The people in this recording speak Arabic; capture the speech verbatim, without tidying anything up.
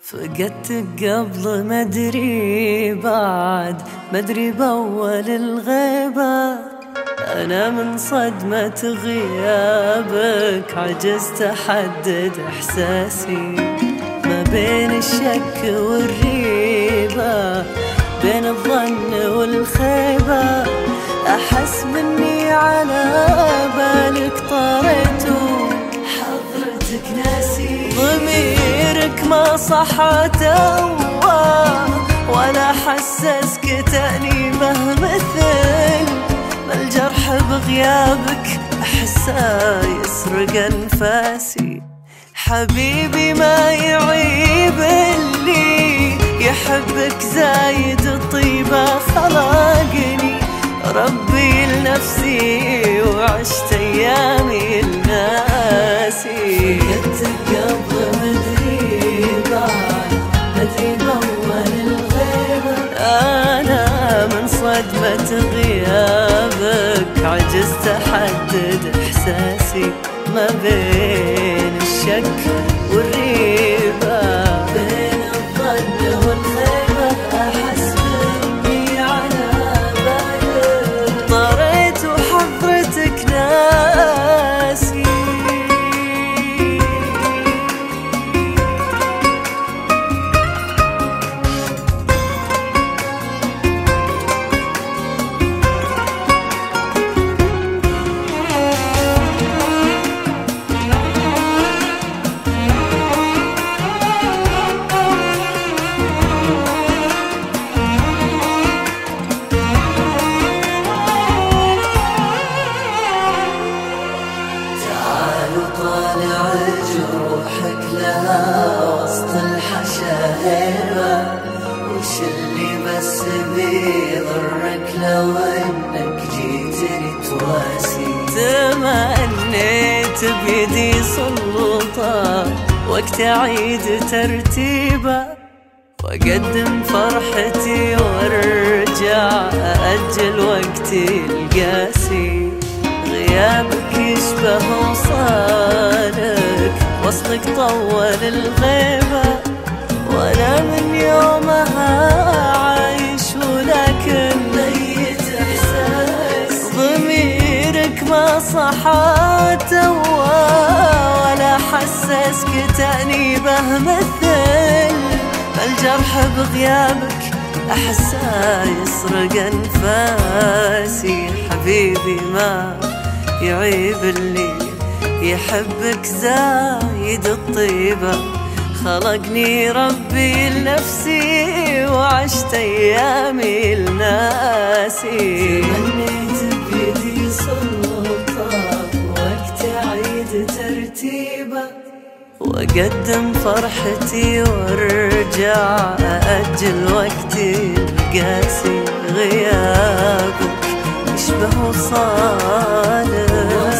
فقدتك قبل ما ادري بعد ما ادري باول الغيبة. انا من صدمة غيابك عجزت احدد احساسي ما بين الشك والريبة، بين الظن والخيبة. احس مني على بالك طريت حضرتك ناسي، ضميرك ما صحى توا ولا حسسك تأنيبه مثل ما الجرح بغيابك احسه يسرق انفاسي. حبيبي ما يعيب اللي يحبك زايد الطيبة، خلقني ربي لنفسي وعشت ايامي لناسي. فقدتك قبل ما ادري بعد ما ادري باول الغيبة. انا من صدمة غيابك عجزت احدد احساسي ما بين الشك والريبة، بين الظن والخيبة. احس مني على بالك طريت وحضرتك ناسي. طالع جروحك لها وسط الحشائر، وش اللي بس بيضرك لو انك جيتني تواسي. تمنيت بيدي سلطة وقت اعيد ترتيبه، واقدم فرحتي وارجع اجل وقتي القاسي. غيابك يشبه وصالك، وصلك طول الغيبة، وانا من يومها عايش ولكن ميت احساس. ضميرك ما صحى توا ولا حسسك تأنيبه مثل الجرح بغيابك احسه يسرق انفاسي. حبيبي ما يعيب اللي يحبك زايد الطيبة، خلقني ربي لنفسي وعشت ايامي لناسي. تمنيت بيدي سلطة وقت اعيد ترتيبه، واقدم فرحتي وارجع اجل وقتي القاسي. غيابك يشبه وصالك